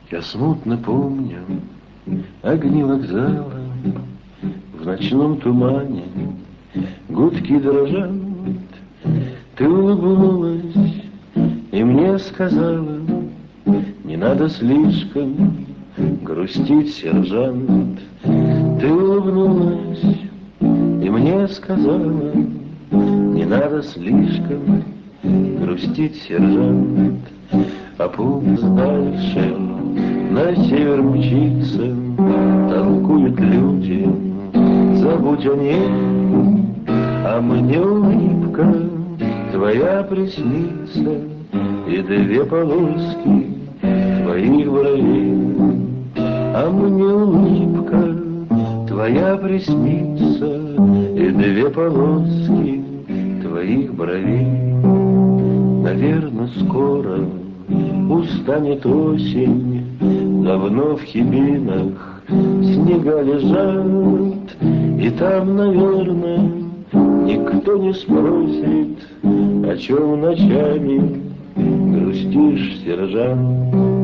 Я смутно помню огни вокзала, в ночном тумане гудки дрожат. Ты улыбнулась и мне сказала: не надо слишком грустить, сержант. Ты улыбнулась и мне сказала: не надо слишком грустить, сержант. А путь дальше на север мчится, толкуют люди, забудь о ней. А мне улыбка твоя приснится и две полоски твоих бровей. А мне улыбка твоя приснится и две полоски твоих бровей. Наверно, скоро устанет осень, давно в хибинах снега лежат, и там, наверно, никто не спросит, о чем ночами грустишь, сержант.